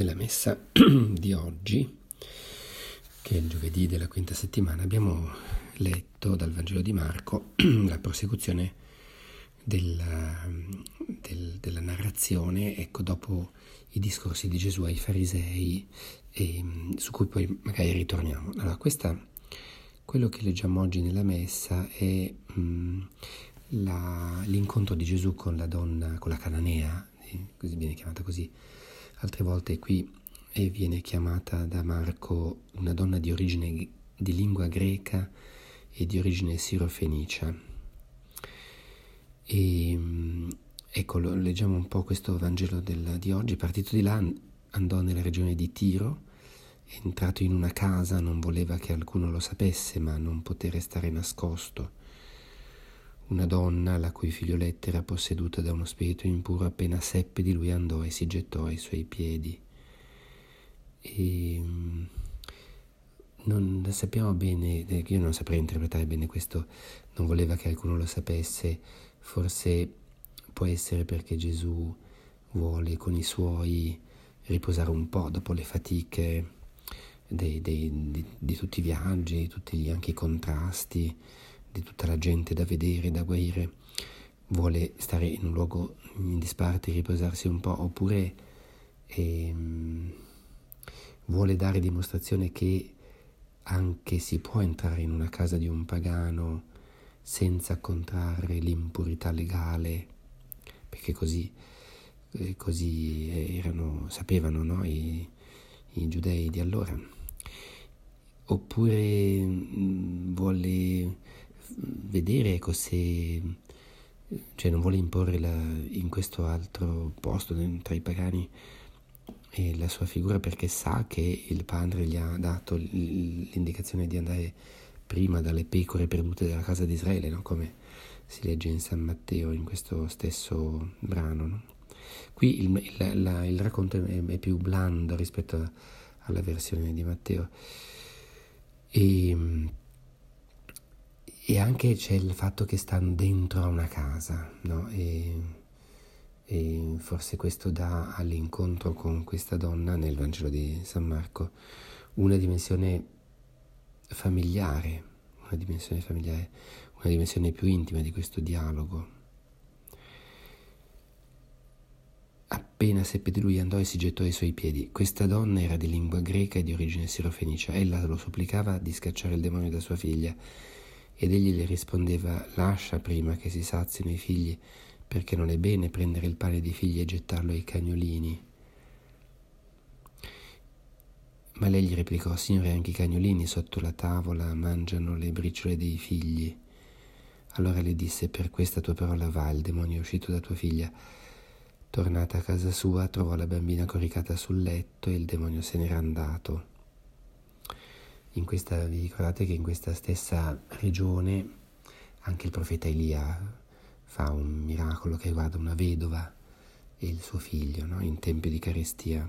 Nella messa di oggi, che è il giovedì della quinta settimana, abbiamo letto dal Vangelo di Marco la prosecuzione della narrazione, ecco, dopo i discorsi di Gesù ai farisei, su cui poi magari ritorniamo. Allora, quello che leggiamo oggi nella messa è l'incontro di Gesù con la donna, con la cananea, così viene chiamata così. Altre volte qui viene chiamata da Marco una donna di origine di lingua greca e di origine sirofenicia. E ecco, leggiamo un po' questo Vangelo di oggi. Partito di là, andò nella regione di Tiro, entrato in una casa, non voleva che alcuno lo sapesse, ma non poté restare nascosto. Una donna, la cui figlioletta era posseduta da uno spirito impuro, appena seppe di lui andò e si gettò ai suoi piedi. E non sappiamo bene, io non saprei interpretare bene questo, non voleva che alcuno lo sapesse. Forse può essere perché Gesù vuole con i suoi riposare un po' dopo le fatiche di tutti i viaggi, di tutti anche i contrasti, di tutta la gente da vedere, da guarire. Vuole stare in un luogo in disparte, riposarsi un po', oppure vuole dare dimostrazione che anche si può entrare in una casa di un pagano senza contrarre l'impurità legale, perché così sapevano, no? I giudei di allora. Oppure vuole vedere non vuole imporre in questo altro posto tra i pagani la sua figura, perché sa che il padre gli ha dato l'indicazione di andare prima dalle pecore perdute della casa di Israele, no? Come si legge in San Matteo, in questo stesso brano, no? Qui il racconto è più blando rispetto alla versione di Matteo, e anche c'è il fatto che stanno dentro a una casa, no? E forse questo dà all'incontro con questa donna nel Vangelo di San Marco una dimensione familiare, una dimensione più intima di questo dialogo. Appena seppe di lui andò e si gettò ai suoi piedi. Questa donna era di lingua greca e di origine sirofenicia. Ella lo supplicava di scacciare il demonio da sua figlia, ed egli le rispondeva: lascia prima che si sazino i figli, perché non è bene prendere il pane dei figli e gettarlo ai cagnolini. Ma lei gli replicò: Signore, anche i cagnolini sotto la tavola mangiano le briciole dei figli. Allora le disse: per questa tua parola va, il demonio è uscito da tua figlia. Tornata a casa sua, trovò la bambina coricata sul letto e il demonio se n'era andato. Vi ricordate che in questa stessa regione anche il profeta Elia fa un miracolo che riguarda una vedova e il suo figlio, no? In tempi di carestia.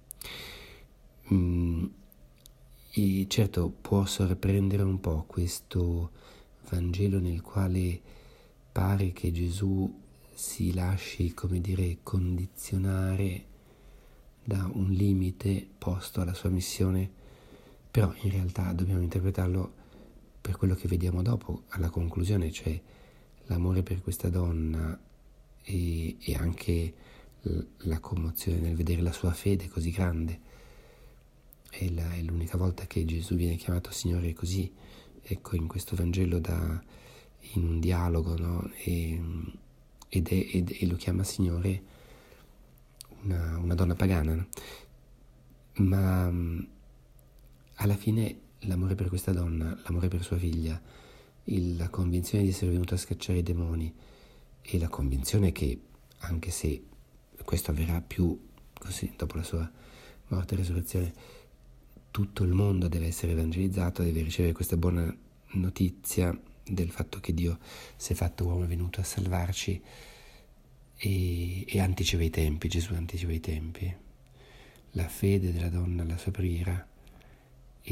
E certo può sorprendere un po' questo Vangelo nel quale pare che Gesù si lasci, condizionare da un limite posto alla sua missione, però in realtà dobbiamo interpretarlo per quello che vediamo dopo, alla conclusione, cioè l'amore per questa donna e anche la commozione nel vedere la sua fede così grande. È l'unica volta che Gesù viene chiamato Signore così, ecco, in questo Vangelo in un dialogo, no? E lo chiama Signore una donna pagana, no? Ma alla fine l'amore per questa donna, l'amore per sua figlia, la convinzione di essere venuto a scacciare i demoni e la convinzione che, anche se questo avverrà più così dopo la sua morte e resurrezione, tutto il mondo deve essere evangelizzato, deve ricevere questa buona notizia del fatto che Dio si è fatto uomo, è venuto a salvarci, e anticipa i tempi. Gesù anticipa i tempi, la fede della donna, la sua preghiera e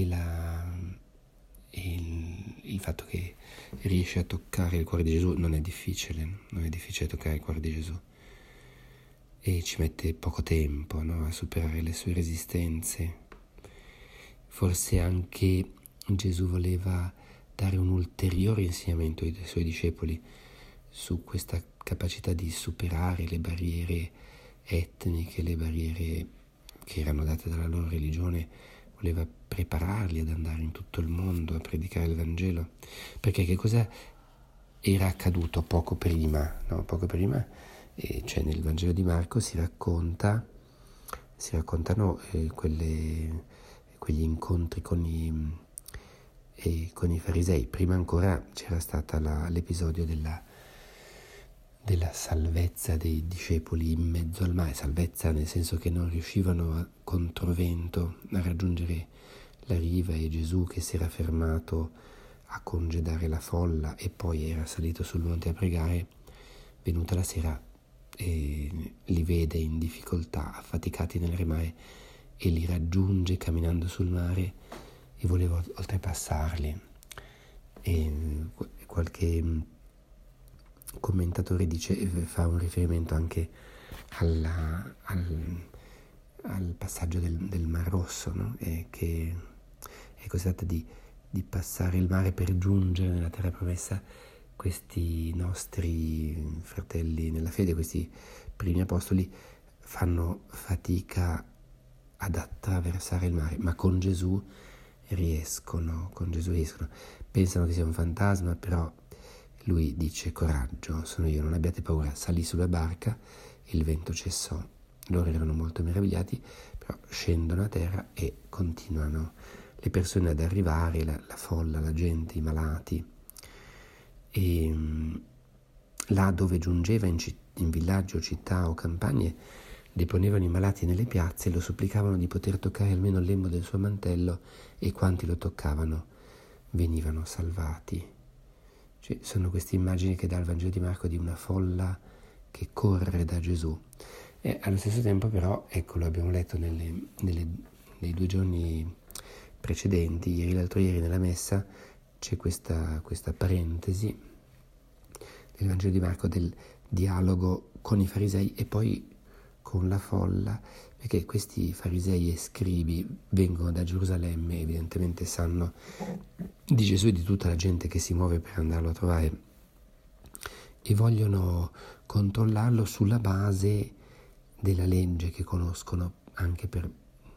il fatto che riesce a toccare il cuore di Gesù. Non è difficile toccare il cuore di Gesù, e ci mette poco tempo, no, a superare le sue resistenze. Forse anche Gesù voleva dare un ulteriore insegnamento ai suoi discepoli su questa capacità di superare le barriere etniche, le barriere che erano date dalla loro religione. Voleva prepararli ad andare in tutto il mondo a predicare il Vangelo, perché che cosa era accaduto poco prima, no? Poco prima, cioè nel Vangelo di Marco si raccontano quegli incontri con i farisei. Prima ancora c'era stata l'episodio della salvezza dei discepoli in mezzo al mare, salvezza nel senso che non riuscivano a controvento a raggiungere la riva, e Gesù che si era fermato a congedare la folla e poi era salito sul monte a pregare, venuta la sera li vede in difficoltà, affaticati nel remare, e li raggiunge camminando sul mare e voleva oltrepassarli. E qualche commentatore fa un riferimento anche al passaggio del Mar Rosso, no? Che è considerata di passare il mare per giungere nella terra promessa. Questi nostri fratelli nella fede, questi primi apostoli, fanno fatica ad attraversare il mare, ma con Gesù riescono. Pensano che sia un fantasma, però lui dice: coraggio, sono io, non abbiate paura. Salì sulla barca e il vento cessò. Loro erano molto meravigliati, però scendono a terra e continuano le persone ad arrivare, la folla, la gente, i malati. E là dove giungeva, in villaggio, città o campagne, deponevano i malati nelle piazze e lo supplicavano di poter toccare almeno il lembo del suo mantello, e quanti lo toccavano venivano salvati. Cioè, sono queste immagini che dà il Vangelo di Marco di una folla che corre da Gesù. E allo stesso tempo però, ecco, lo abbiamo letto nei 2 giorni precedenti, ieri e l'altro ieri nella messa, c'è questa parentesi nel Vangelo di Marco del dialogo con i farisei e poi con la folla, perché questi farisei e scribi vengono da Gerusalemme, evidentemente sanno di Gesù e di tutta la gente che si muove per andarlo a trovare, e vogliono controllarlo sulla base della legge che conoscono, anche per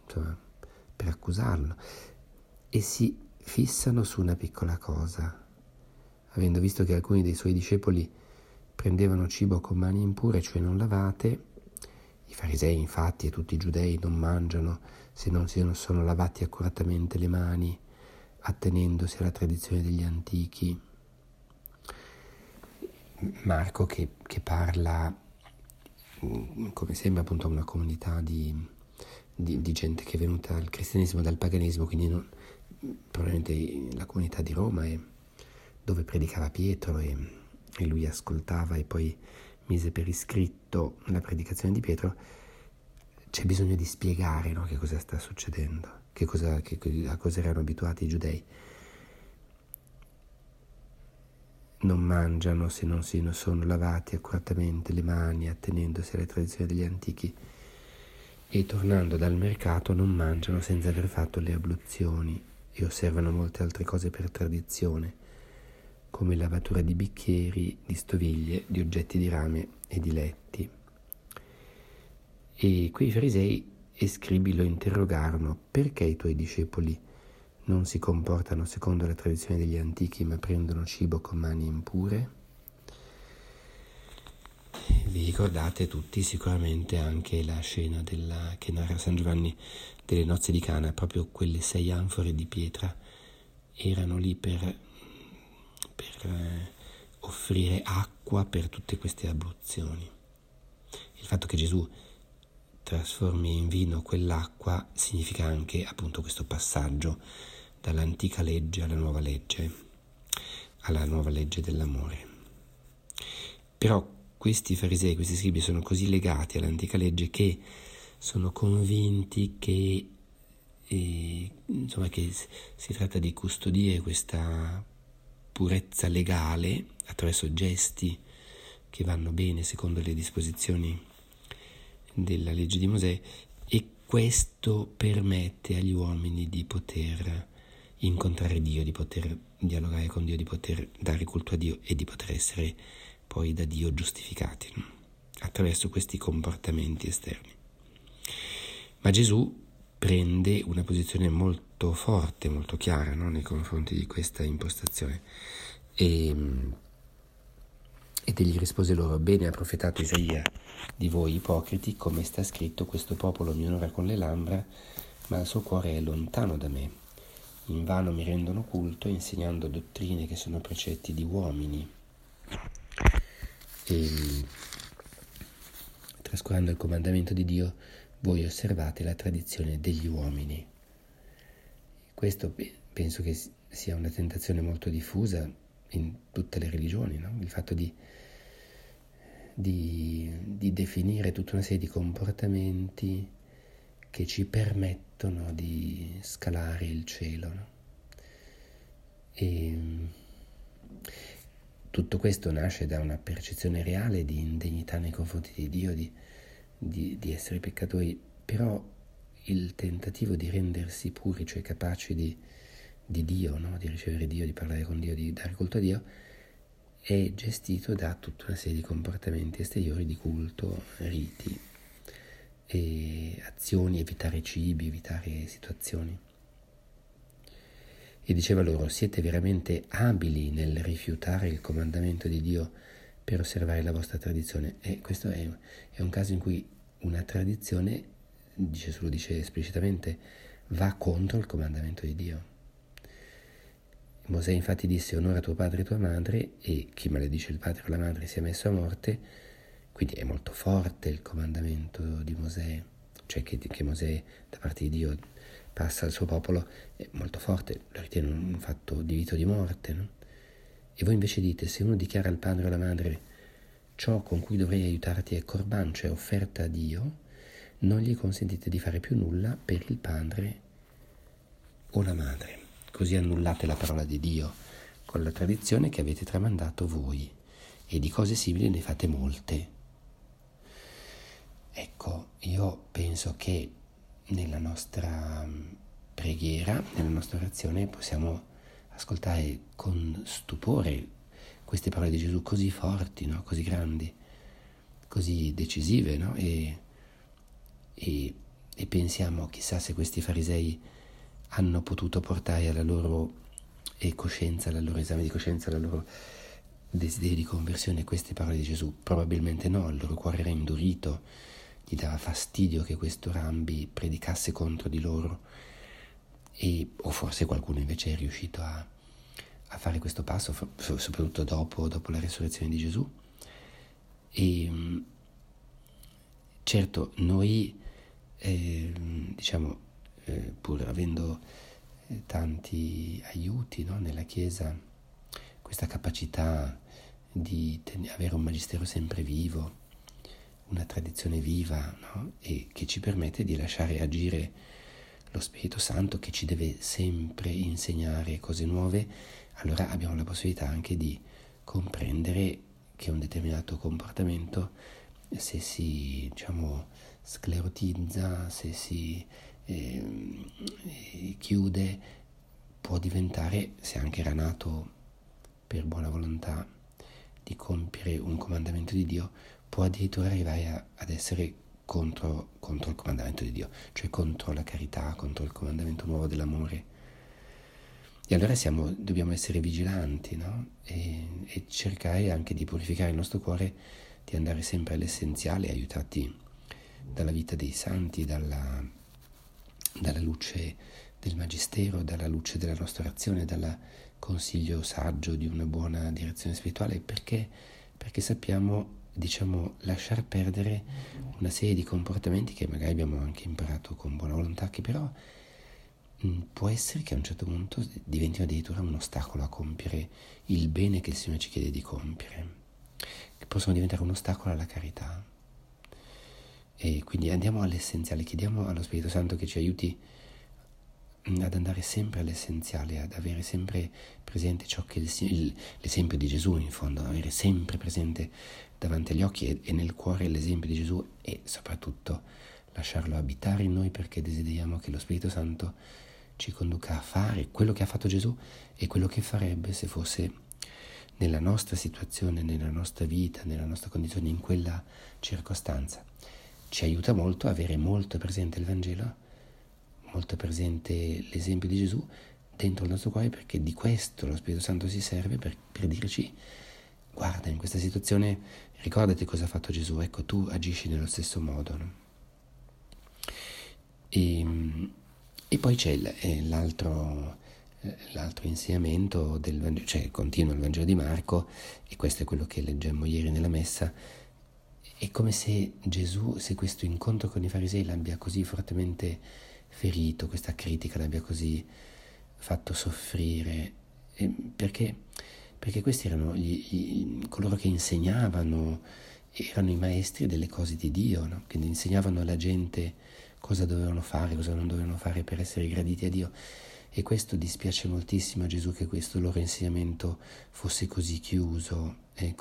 accusarlo, e si fissano su una piccola cosa. Avendo visto che alcuni dei suoi discepoli prendevano cibo con mani impure, cioè non lavate, i farisei infatti e tutti i giudei non mangiano se non sono lavati accuratamente le mani, attenendosi alla tradizione degli antichi. Marco che parla, come sembra, appunto a una comunità di gente che è venuta al cristianesimo dal paganesimo, quindi probabilmente la comunità di Roma, dove predicava Pietro e lui ascoltava e poi mise per iscritto la predicazione di Pietro. C'è bisogno di spiegare, no, che cosa sta succedendo, a cosa erano abituati i giudei. Non mangiano se non si sono lavati accuratamente le mani, attenendosi alle tradizioni degli antichi, e tornando dal mercato non mangiano senza aver fatto le abluzioni, e osservano molte altre cose per tradizione, come lavatura di bicchieri, di stoviglie, di oggetti di rame e di letti. E quei farisei e scribi lo interrogarono: perché i tuoi discepoli non si comportano secondo la tradizione degli antichi, ma prendono cibo con mani impure? Vi ricordate tutti sicuramente anche la scena che narra San Giovanni delle nozze di Cana. Proprio quelle 6 anfore di pietra erano lì per offrire acqua per tutte queste abluzioni. Il fatto che Gesù trasformi in vino quell'acqua significa anche appunto questo passaggio dall'antica legge alla nuova legge dell'amore. Però questi farisei, questi scribi sono così legati all'antica legge che sono convinti che si tratta di custodire questa purezza legale attraverso gesti che vanno bene secondo le disposizioni della legge di Mosè, e questo permette agli uomini di poter incontrare Dio, di poter dialogare con Dio, di poter dare culto a Dio e di poter essere poi da Dio giustificati, no? Attraverso questi comportamenti esterni. Ma Gesù prende una posizione molto forte, molto chiara, no? Nei confronti di questa impostazione, ed egli rispose loro: bene ha profetato Isaia di voi ipocriti, come sta scritto: questo popolo mi onora con le labbra, ma il suo cuore è lontano da me. Invano mi rendono culto, insegnando dottrine che sono precetti di uomini. E trascurando il comandamento di Dio, voi osservate la tradizione degli uomini. Questo penso che sia una tentazione molto diffusa in tutte le religioni, no? Il fatto di definire tutta una serie di comportamenti che ci permettono di scalare il cielo, no? E tutto questo nasce da una percezione reale di indegnità nei confronti di Dio, di essere peccatori, però il tentativo di rendersi puri, cioè capaci di Dio, no? Di ricevere Dio, di parlare con Dio, di dare culto a Dio, è gestito da tutta una serie di comportamenti esteriori di culto, riti e azioni, evitare cibi, evitare situazioni. E diceva loro: siete veramente abili nel rifiutare il comandamento di Dio per osservare la vostra tradizione. E questo è un caso in cui una tradizione, Gesù lo dice esplicitamente, va contro il comandamento di Dio. Mosè infatti disse: onora tuo padre e tua madre, e chi maledice il padre o la madre sia messo a morte. Quindi è molto forte il comandamento di Mosè, cioè che Mosè da parte di Dio passa al suo popolo, è molto forte, lo ritiene un fatto di vita o di morte, no? E voi invece dite: se uno dichiara al padre o alla madre ciò con cui dovrei aiutarti è corban, cioè offerta a Dio, non gli consentite di fare più nulla per il padre o la madre. Così annullate la parola di Dio con la tradizione che avete tramandato voi, e di cose simili ne fate molte. Ecco, io penso che nella nostra preghiera, nella nostra orazione, possiamo ascoltare con stupore queste parole di Gesù così forti, no? Così grandi, così decisive, no? E pensiamo: chissà se questi farisei hanno potuto portare alla loro coscienza, al loro esame di coscienza, al loro desiderio di conversione queste parole di Gesù. Probabilmente no, il loro cuore era indurito, gli dava fastidio che questo Rambi predicasse contro di loro, o forse qualcuno invece è riuscito a fare questo passo, soprattutto dopo la resurrezione di Gesù. E certo, noi pur avendo tanti aiuti, no, nella Chiesa, questa capacità di avere un magistero sempre vivo, una tradizione viva, no? E che ci permette di lasciare agire lo Spirito Santo, che ci deve sempre insegnare cose nuove. Allora abbiamo la possibilità anche di comprendere che un determinato comportamento, se si sclerotizza, se si chiude, può diventare, se anche era nato per buona volontà di compiere un comandamento di Dio, può addirittura arrivare ad essere contro il comandamento di Dio, cioè contro la carità, contro il comandamento nuovo dell'amore. E allora dobbiamo essere vigilanti, no? E cercare anche di purificare il nostro cuore, di andare sempre all'essenziale, aiutati dalla vita dei santi, dalla luce del magistero, dalla luce della nostra orazione, dal consiglio saggio di una buona direzione spirituale, perché sappiamo, lasciar perdere una serie di comportamenti che magari abbiamo anche imparato con buona volontà, che però può essere che a un certo punto diventino addirittura un ostacolo a compiere il bene che il Signore ci chiede di compiere, che possono diventare un ostacolo alla carità. E quindi andiamo all'essenziale, chiediamo allo Spirito Santo che ci aiuti ad andare sempre all'essenziale, ad avere sempre presente ciò che l'esempio di Gesù, in fondo, avere sempre presente davanti agli occhi e nel cuore l'esempio di Gesù, e soprattutto lasciarlo abitare in noi, perché desideriamo che lo Spirito Santo ci conduca a fare quello che ha fatto Gesù e quello che farebbe se fosse nella nostra situazione, nella nostra vita, nella nostra condizione, in quella circostanza. Ci aiuta molto a avere molto presente il Vangelo, molto presente l'esempio di Gesù dentro il nostro cuore, perché di questo lo Spirito Santo si serve per dirci: guarda, in questa situazione ricordati cosa ha fatto Gesù, ecco, tu agisci nello stesso modo, no? E poi c'è l'altro insegnamento del Vangelo, cioè continua il Vangelo di Marco, e questo è quello che leggemmo ieri nella messa. È come se Gesù, se questo incontro con i farisei l'abbia così fortemente ferito, questa critica l'abbia così fatto soffrire, perché questi erano coloro che insegnavano, erano i maestri delle cose di Dio, no? Che insegnavano alla gente cosa dovevano fare, cosa non dovevano fare per essere graditi a Dio. E questo dispiace moltissimo a Gesù, che questo loro insegnamento fosse così chiuso e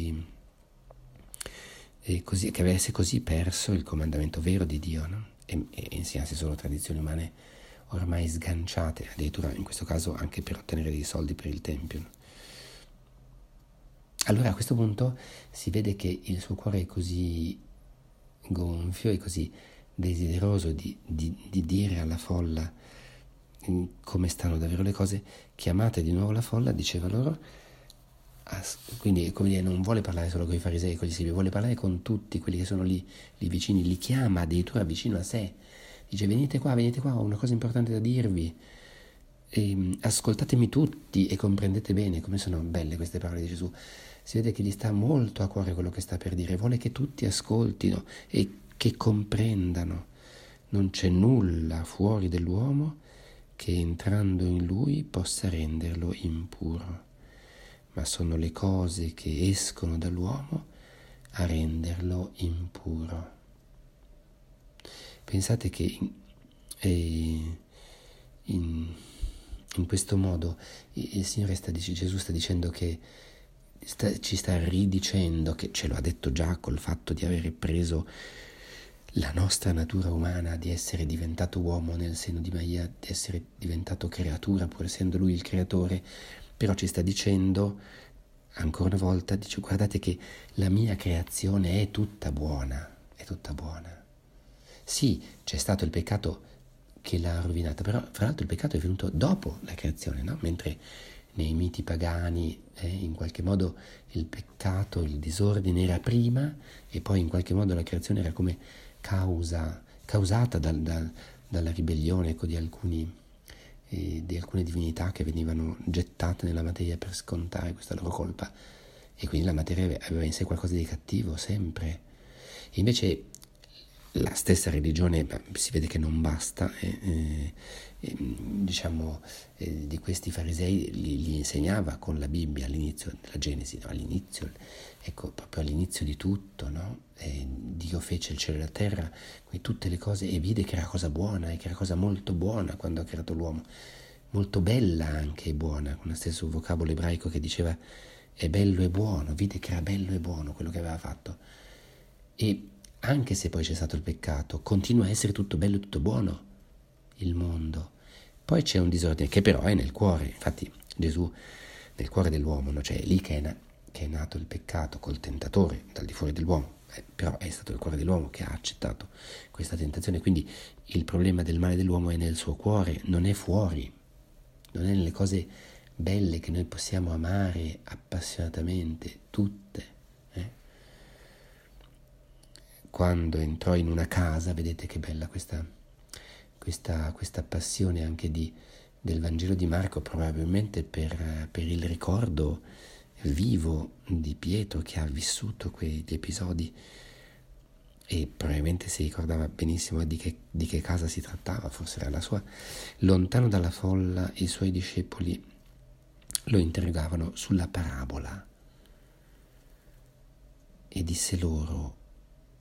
che avesse così perso il comandamento vero di Dio, no? E insegnasse solo tradizioni umane ormai sganciate, addirittura in questo caso anche per ottenere dei soldi per il Tempio, no? Allora a questo punto si vede che il suo cuore è così gonfio e così desideroso di dire alla folla come stanno davvero le cose. Chiamate di nuovo la folla, diceva loro. Quindi, come dire, non vuole parlare solo con i farisei e con gli scribi, vuole parlare con tutti quelli che sono lì vicini, li chiama addirittura vicino a sé, dice: venite qua, ho una cosa importante da dirvi, ascoltatemi tutti e comprendete bene. Come sono belle queste parole di Gesù. Si vede che gli sta molto a cuore quello che sta per dire, vuole che tutti ascoltino e che comprendano. Non c'è nulla fuori dell'uomo che entrando in lui possa renderlo impuro, ma sono le cose che escono dall'uomo a renderlo impuro. Pensate che in questo modo il Signore Gesù sta dicendo che ci sta ridicendo, che ce lo ha detto già col fatto di avere preso la nostra natura umana, di essere diventato uomo nel seno di Maria, di essere diventato creatura pur essendo Lui il creatore. Però ci sta dicendo ancora una volta, dice: guardate che la mia creazione è tutta buona, è tutta buona. Sì, c'è stato il peccato che l'ha rovinata, però fra l'altro il peccato è venuto dopo la creazione, no? Mentre nei miti pagani in qualche modo il peccato, il disordine era prima, e poi in qualche modo la creazione era come causata dalla ribellione, ecco, di alcune divinità che venivano gettate nella materia per scontare questa loro colpa, e quindi la materia aveva in sé qualcosa di cattivo sempre. E invece la stessa religione, si vede che non basta, di questi farisei li insegnava con la Bibbia all'inizio della Genesi, no? All'inizio, ecco, proprio all'inizio di tutto, no? Dio fece il cielo e la terra, quindi tutte le cose, e vide che era cosa buona, e che era cosa molto buona quando ha creato l'uomo, molto bella anche e buona, con lo stesso vocabolo ebraico che diceva è bello e buono, vide che era bello e buono quello che aveva fatto. E anche se poi c'è stato il peccato, continua a essere tutto bello e tutto buono il mondo. Poi c'è un disordine che però è nel cuore. Infatti Gesù, nel cuore dell'uomo, no? Cioè è lì che è nato il peccato col tentatore dal di fuori dell'uomo, però è stato il cuore dell'uomo che ha accettato questa tentazione. Quindi il problema del male dell'uomo è nel suo cuore, non è fuori, non è nelle cose belle che noi possiamo amare appassionatamente, tutte. Quando entrò in una casa, vedete che bella questa passione anche del Vangelo di Marco, probabilmente per il ricordo vivo di Pietro, che ha vissuto quegli episodi e probabilmente si ricordava benissimo di che casa si trattava, forse era la sua. Lontano dalla folla, i suoi discepoli lo interrogavano sulla parabola e disse loro: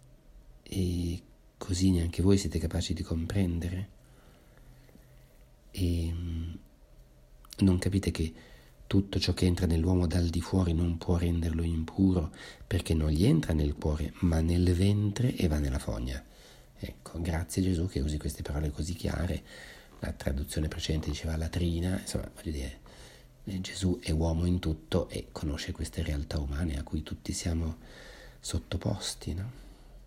e così neanche voi siete capaci di comprendere? E non capite che tutto ciò che entra nell'uomo dal di fuori non può renderlo impuro, perché non gli entra nel cuore, ma nel ventre e va nella fogna. Ecco, grazie Gesù che usi queste parole così chiare. La traduzione precedente diceva latrina, insomma, voglio dire, Gesù è uomo in tutto e conosce queste realtà umane a cui tutti siamo sottoposti, no?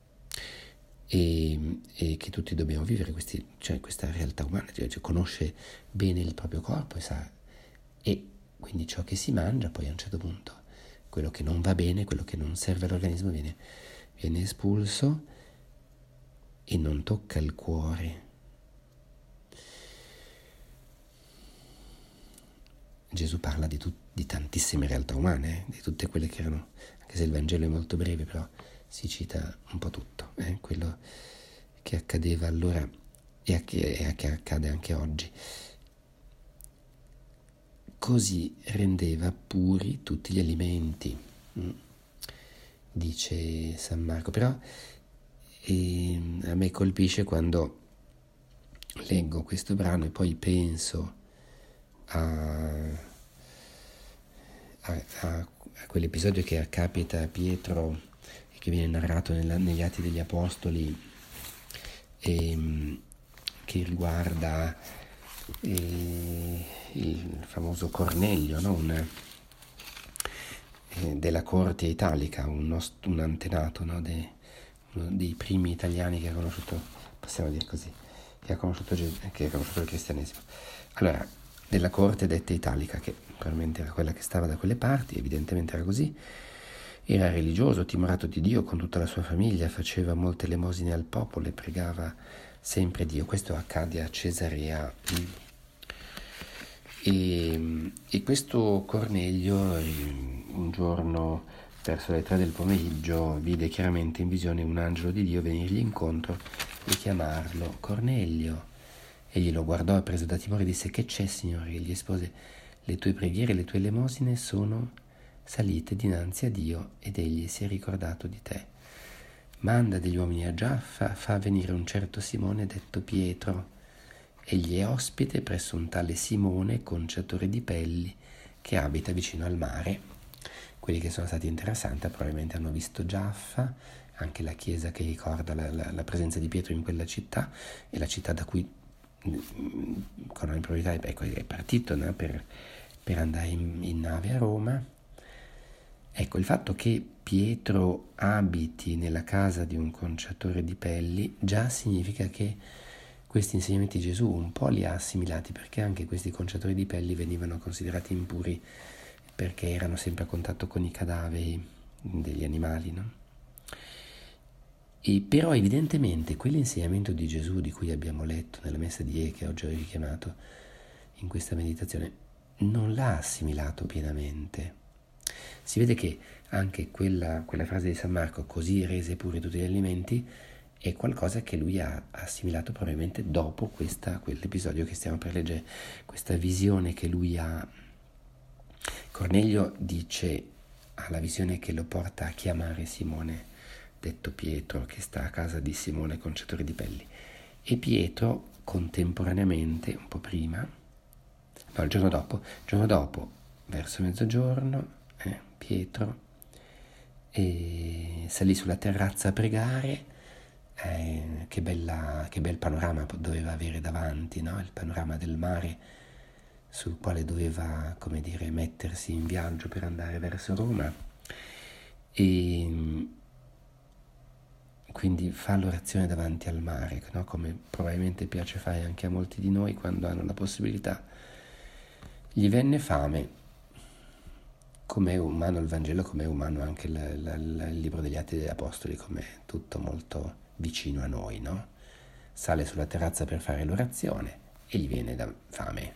E che tutti dobbiamo vivere questa realtà umana, cioè conosce bene il proprio corpo e sa, e quindi ciò che si mangia poi a un certo punto, quello che non va bene, quello che non serve all'organismo viene espulso e non tocca il cuore. Gesù parla di tantissime realtà umane, di tutte quelle che erano, anche se il Vangelo è molto breve, però si cita un po' tutto, quello che accadeva allora e che accade anche oggi. Così rendeva puri tutti gli alimenti, dice San Marco. Però a me colpisce quando leggo questo brano e poi penso a quell'episodio che capita a Pietro e che viene narrato negli Atti degli Apostoli, che riguarda il famoso Cornelio, no? Della corte italica, un antenato, no? Uno dei primi italiani che ha conosciuto, possiamo dire così, che ha conosciuto il cristianesimo. Allora, della corte detta italica, che probabilmente era quella che stava da quelle parti, evidentemente era così, era religioso, timorato di Dio con tutta la sua famiglia, faceva molte elemosine al popolo e pregava sempre Dio. Questo accade a Cesarea. E questo Cornelio un giorno verso le 3 del pomeriggio vide chiaramente in visione un angelo di Dio venirgli incontro e chiamarlo Cornelio. Egli lo guardò e preso da timore disse: «Che c'è, Signore?» E gli rispose: «Le tue preghiere e le tue elemosine sono salite dinanzi a Dio ed egli si è ricordato di te. Manda degli uomini a Giaffa, fa venire un certo Simone detto Pietro. Egli è ospite presso un tale Simone, conciatore di pelli, che abita vicino al mare». Quelli che sono stati interessanti probabilmente hanno visto Giaffa, anche la chiesa che ricorda la presenza di Pietro in quella città, e la città da cui con la priorità è partito, no? per andare in nave a Roma. Ecco, il fatto che Pietro abiti nella casa di un conciatore di pelli già significa che questi insegnamenti Gesù un po' li ha assimilati, perché anche questi conciatori di pelli venivano considerati impuri perché erano sempre a contatto con i cadaveri degli animali, no? E però evidentemente quell'insegnamento di Gesù di cui abbiamo letto nella messa di ieri, che oggi ho richiamato in questa meditazione, non l'ha assimilato pienamente. Si vede che anche quella frase di San Marco, così rese pure tutti gli alimenti, è qualcosa che lui ha assimilato probabilmente dopo quell'episodio che stiamo per leggere, questa visione che lui ha. Cornelio ha la visione che lo porta a chiamare Simone detto Pietro, che sta a casa di Simone conciatore di pelli, e Pietro contemporaneamente, un po' prima, no, il giorno dopo verso mezzogiorno, Pietro salì sulla terrazza a pregare. Che bel panorama doveva avere davanti, no? Il panorama del mare sul quale doveva, come dire, mettersi in viaggio per andare verso Roma, e quindi fa l'orazione davanti al mare, no? Come probabilmente piace fare anche a molti di noi quando hanno la possibilità. Gli venne fame. Com'è umano il Vangelo, com'è umano anche il libro degli Atti degli Apostoli, com'è tutto molto vicino a noi, no? Sale sulla terrazza per fare l'orazione e gli viene fame.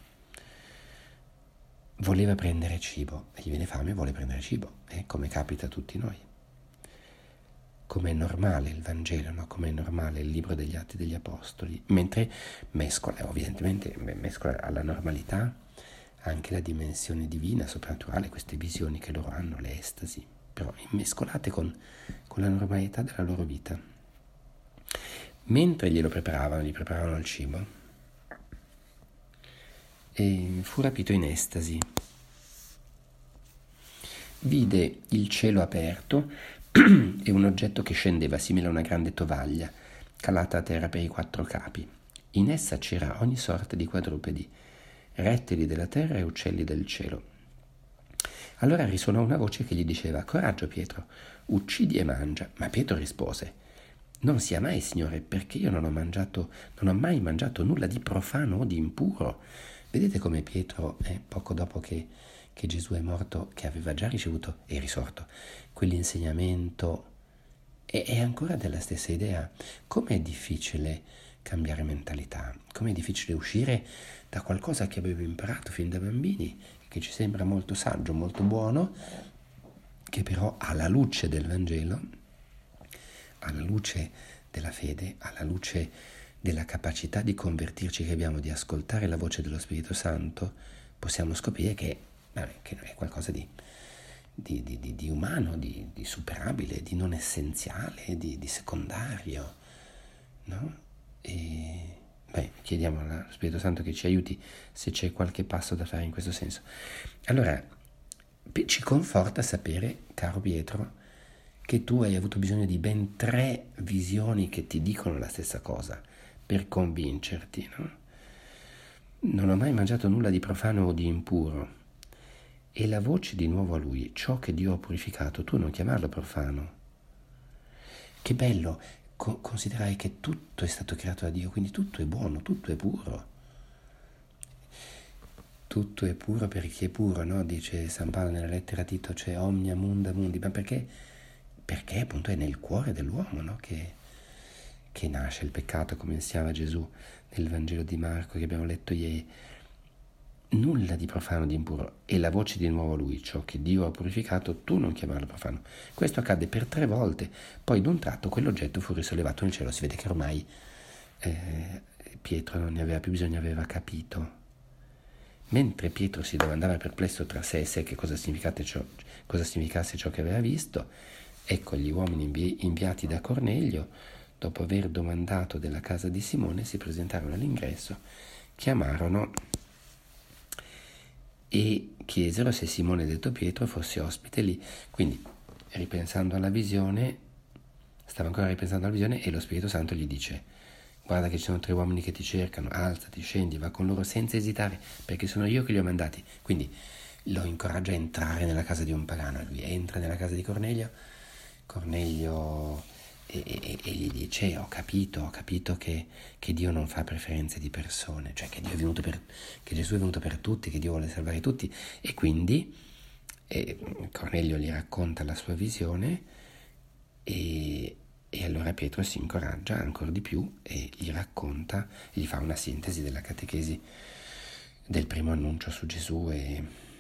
Voleva prendere cibo, e gli viene fame e vuole prendere cibo, come capita a tutti noi. Com'è normale il Vangelo, no? Com'è normale il libro degli Atti degli Apostoli, mentre mescola alla normalità anche la dimensione divina, soprannaturale, queste visioni che loro hanno, le estasi, però mescolate con la normalità della loro vita. Mentre gli preparavano il cibo, e fu rapito in estasi. Vide il cielo aperto e un oggetto che scendeva simile a una grande tovaglia, calata a terra per i 4 capi. In essa c'era ogni sorta di quadrupedi, rettili della terra e uccelli del cielo. Allora risuonò una voce che gli diceva: «Coraggio, Pietro, uccidi e mangia». Ma Pietro rispose: «Non sia mai, Signore, perché io non ho mai mangiato nulla di profano o di impuro». Vedete come Pietro, poco dopo che Gesù è morto, che aveva già ricevuto e risorto quell'insegnamento, è ancora della stessa idea. Com'è difficile cambiare mentalità, com'è difficile uscire da qualcosa che avevo imparato fin da bambini, che ci sembra molto saggio, molto buono, che però alla luce del Vangelo, alla luce della fede, alla luce della capacità di convertirci che abbiamo, di ascoltare la voce dello Spirito Santo, possiamo scoprire che è qualcosa di umano, di superabile, di non essenziale, di secondario, no? E chiediamo allo Spirito Santo che ci aiuti se c'è qualche passo da fare in questo senso. Allora, ci conforta sapere, caro Pietro, che tu hai avuto bisogno di ben 3 visioni che ti dicono la stessa cosa per convincerti, no? Non ho mai mangiato nulla di profano o di impuro. E la voce di nuovo a lui: ciò che Dio ha purificato, tu non chiamarlo profano. Che bello considerare che tutto è stato creato da Dio, quindi tutto è buono, tutto è puro. Tutto è puro per chi è puro, no? Dice San Paolo nella lettera a Tito, c'è omnia munda mundi, ma perché? Perché appunto è nel cuore dell'uomo, no? Che nasce il peccato, come insegnava Gesù nel Vangelo di Marco che abbiamo letto ieri. Nulla di profano, di impuro. E la voce di nuovo a lui: ciò che Dio ha purificato, tu non chiamarlo profano. Questo accadde per 3 volte. Poi d'un tratto quell'oggetto fu risollevato nel cielo. Si vede che ormai Pietro non ne aveva più bisogno, aveva capito. Mentre Pietro si domandava perplesso tra sé e sé che cosa significasse ciò che aveva visto, ecco gli uomini inviati da Cornelio, dopo aver domandato della casa di Simone, si presentarono all'ingresso, chiamarono e chiesero se Simone detto Pietro fosse ospite lì. Quindi, stava ancora ripensando alla visione, e lo Spirito Santo gli dice: guarda che ci sono 3 uomini che ti cercano, alzati, scendi, va con loro senza esitare, perché sono io che li ho mandati. Quindi lo incoraggia a entrare nella casa di un pagano. Lui entra nella casa di Cornelio e gli dice: ho capito che Dio non fa preferenze di persone, cioè che Gesù è venuto per tutti, che Dio vuole salvare tutti. E quindi Cornelio gli racconta la sua visione e allora Pietro si incoraggia ancora di più e gli racconta, gli fa una sintesi della catechesi del primo annuncio su Gesù e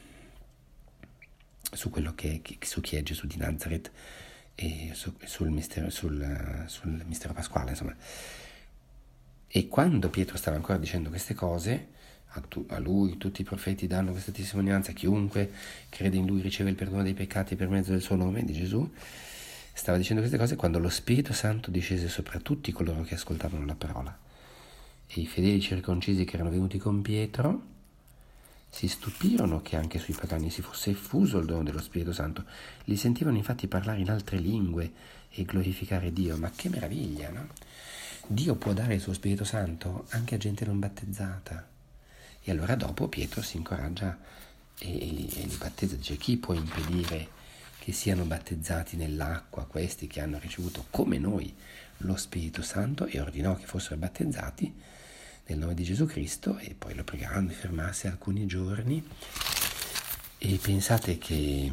su su chi è Gesù di Nazareth e sul mistero pasquale, insomma. E quando Pietro stava ancora dicendo queste cose, a lui tutti i profeti danno questa testimonianza, chiunque crede in lui riceve il perdono dei peccati per mezzo del suo nome, di Gesù. Stava dicendo queste cose quando lo Spirito Santo discese sopra tutti coloro che ascoltavano la parola. E i fedeli circoncisi che erano venuti con Pietro si stupirono che anche sui pagani si fosse effuso il dono dello Spirito Santo. Li sentivano infatti parlare in altre lingue e glorificare Dio. Ma che meraviglia, no? Dio può dare il suo Spirito Santo anche a gente non battezzata. E allora dopo Pietro si incoraggia e li battezza. Dice: chi può impedire che siano battezzati nell'acqua questi che hanno ricevuto come noi lo Spirito Santo? E ordinò che fossero battezzati nel nome di Gesù Cristo, e poi lo pregarono di fermarsi alcuni giorni. E pensate che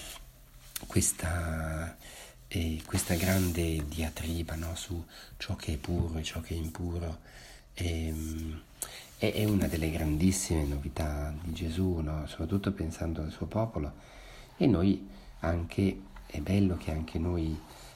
questa grande diatriba, no, su ciò che è puro e ciò che è impuro è una delle grandissime novità di Gesù, no? Soprattutto pensando al suo popolo. E noi anche, è bello che anche noi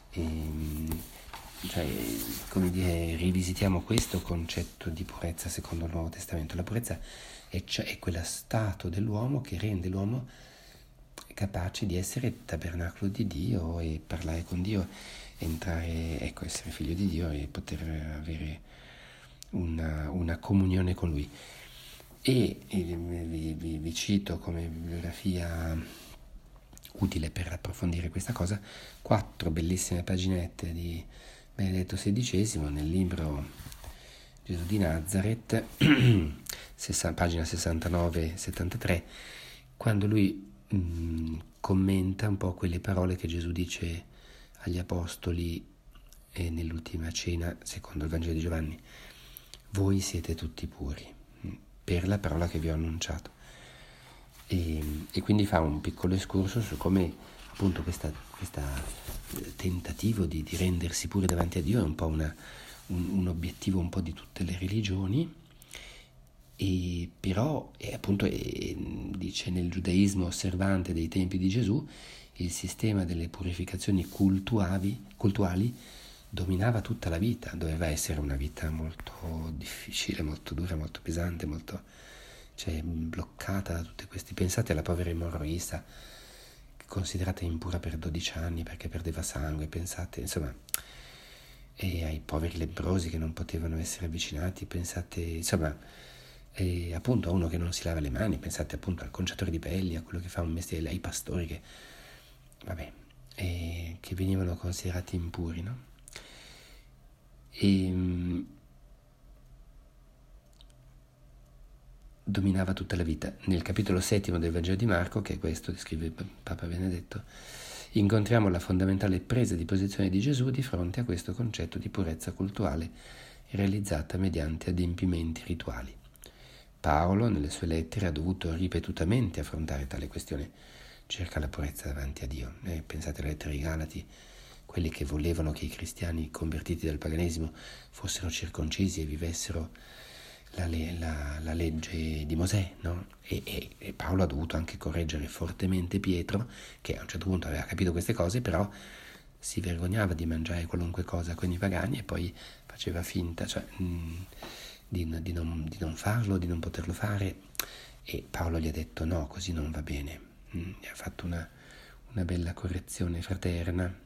rivisitiamo questo concetto di purezza secondo il Nuovo Testamento. La purezza è quello stato dell'uomo che rende l'uomo capace di essere tabernacolo di Dio e parlare con Dio, essere figlio di Dio e poter avere una comunione con Lui. E vi cito come bibliografia utile per approfondire questa cosa 4 bellissime paginette di Benedetto XVI nel libro Gesù di Nazareth, pagina 69-73, quando lui commenta un po' quelle parole che Gesù dice agli apostoli nell'ultima cena secondo il Vangelo di Giovanni: voi siete tutti puri per la parola che vi ho annunciato. E quindi fa un piccolo escurso su come appunto questa tentativo di rendersi puri davanti a Dio è un po' un obiettivo un po' di tutte le religioni, e però appunto dice nel giudaismo osservante dei tempi di Gesù il sistema delle purificazioni cultuali dominava tutta la vita, doveva essere una vita molto difficile, molto dura, molto pesante, molto bloccata da tutte queste. Pensate alla povera emorroista considerata impura per 12 anni perché perdeva sangue, pensate insomma, e ai poveri lebbrosi che non potevano essere avvicinati, pensate insomma, e appunto a uno che non si lava le mani, pensate appunto al conciatore di pelli, a quello che fa un mestiere, ai pastori che venivano considerati impuri, no? E dominava tutta la vita. Nel capitolo 7 del Vangelo di Marco, che è questo, descrive Papa Benedetto, incontriamo la fondamentale presa di posizione di Gesù di fronte a questo concetto di purezza cultuale realizzata mediante adempimenti rituali. Paolo, nelle sue lettere, ha dovuto ripetutamente affrontare tale questione circa la purezza davanti a Dio. Pensate alle lettere ai Galati, quelli che volevano che i cristiani convertiti dal paganesimo fossero circoncisi e vivessero la legge di Mosè, no? E Paolo ha dovuto anche correggere fortemente Pietro, che a un certo punto aveva capito queste cose, però si vergognava di mangiare qualunque cosa con i pagani e poi faceva finta di non farlo, di non poterlo fare, e Paolo gli ha detto no, così non va bene. Gli ha fatto una bella correzione fraterna.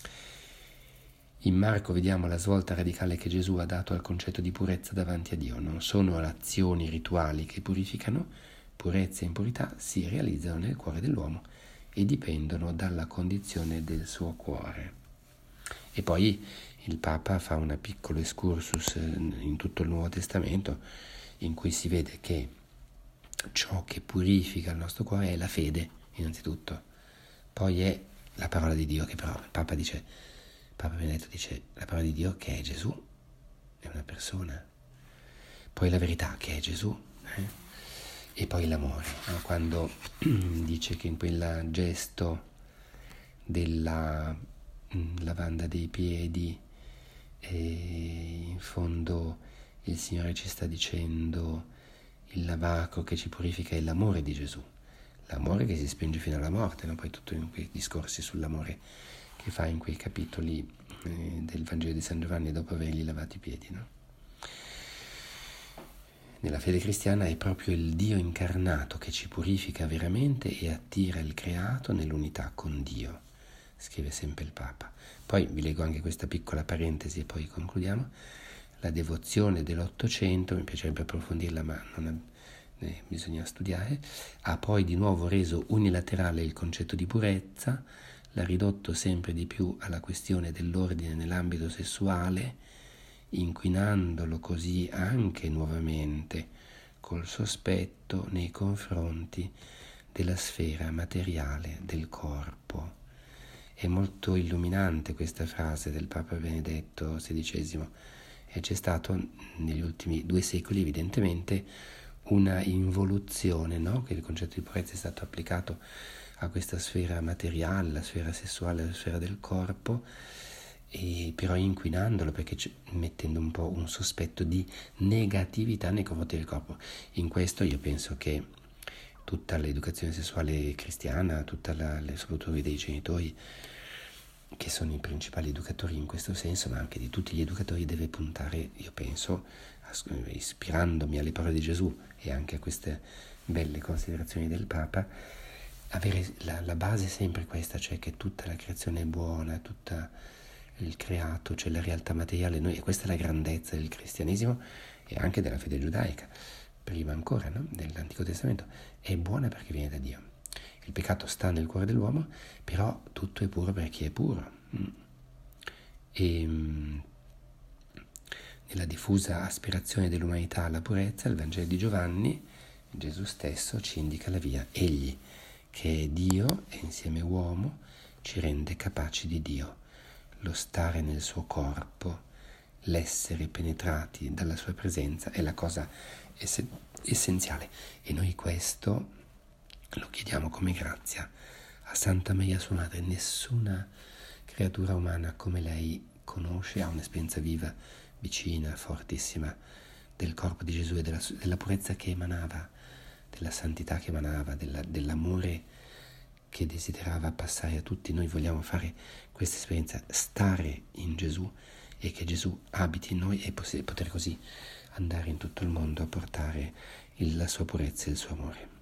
In Marco vediamo la svolta radicale che Gesù ha dato al concetto di purezza davanti a Dio. Non sono azioni rituali che purificano, purezza e impurità si realizzano nel cuore dell'uomo e dipendono dalla condizione del suo cuore. E poi il Papa fa un piccolo excursus in tutto il Nuovo Testamento in cui si vede che ciò che purifica il nostro cuore è la fede, innanzitutto, poi è la parola di Dio, che però il Papa Benedetto dice la parola di Dio che è Gesù, è una persona, poi la verità che è Gesù, e poi l'amore, no? Quando dice che in quel gesto della lavanda dei piedi in fondo il Signore ci sta dicendo il lavacro che ci purifica è l'amore di Gesù, l'amore che si spinge fino alla morte, no? Poi tutto in quei discorsi sull'amore che fa in quei capitoli del Vangelo di San Giovanni dopo avergli lavato i piedi, no? Nella fede cristiana è proprio il Dio incarnato che ci purifica veramente e attira il creato nell'unità con Dio, scrive sempre il Papa. Poi vi leggo anche questa piccola parentesi e poi concludiamo. La devozione dell'Ottocento, mi piacerebbe approfondirla ma bisogna studiare, ha poi di nuovo reso unilaterale il concetto di purezza, l'ha ridotto sempre di più alla questione dell'ordine nell'ambito sessuale, inquinandolo così anche nuovamente col sospetto nei confronti della sfera materiale del corpo. È molto illuminante questa frase del Papa Benedetto XVI e c'è stato negli ultimi 2 secoli evidentemente una involuzione, no? Che il concetto di purezza è stato applicato a questa sfera materiale, la sfera sessuale, la sfera del corpo, e però inquinandolo, perché mettendo un po' un sospetto di negatività nei confronti del corpo. In questo io penso che tutta l'educazione sessuale cristiana, soprattutto dei genitori, che sono i principali educatori in questo senso, ma anche di tutti gli educatori, deve puntare, io penso, ispirandomi alle parole di Gesù e anche a queste belle considerazioni del Papa, avere la base sempre questa, cioè che tutta la creazione è buona, tutto il creato, la realtà materiale, e questa è la grandezza del cristianesimo e anche della fede giudaica, prima ancora, no? Dell'Antico Testamento, è buona perché viene da Dio. Il peccato sta nel cuore dell'uomo, però tutto è puro per chi è puro. E nella diffusa aspirazione dell'umanità alla purezza, il Vangelo di Giovanni, Gesù stesso ci indica la via. Egli, che è Dio e insieme uomo, ci rende capaci di Dio. Lo stare nel suo corpo, l'essere penetrati dalla sua presenza è la cosa essenziale. E noi questo lo chiediamo come grazia a Santa Maria sua Madre. Nessuna creatura umana come lei conosce, ha un'esperienza viva, vicina, fortissima del corpo di Gesù e della purezza che emanava, della santità che emanava, dell'amore che desiderava passare a tutti. Noi vogliamo fare questa esperienza, stare in Gesù e che Gesù abiti in noi e poter così andare in tutto il mondo a portare la sua purezza e il suo amore.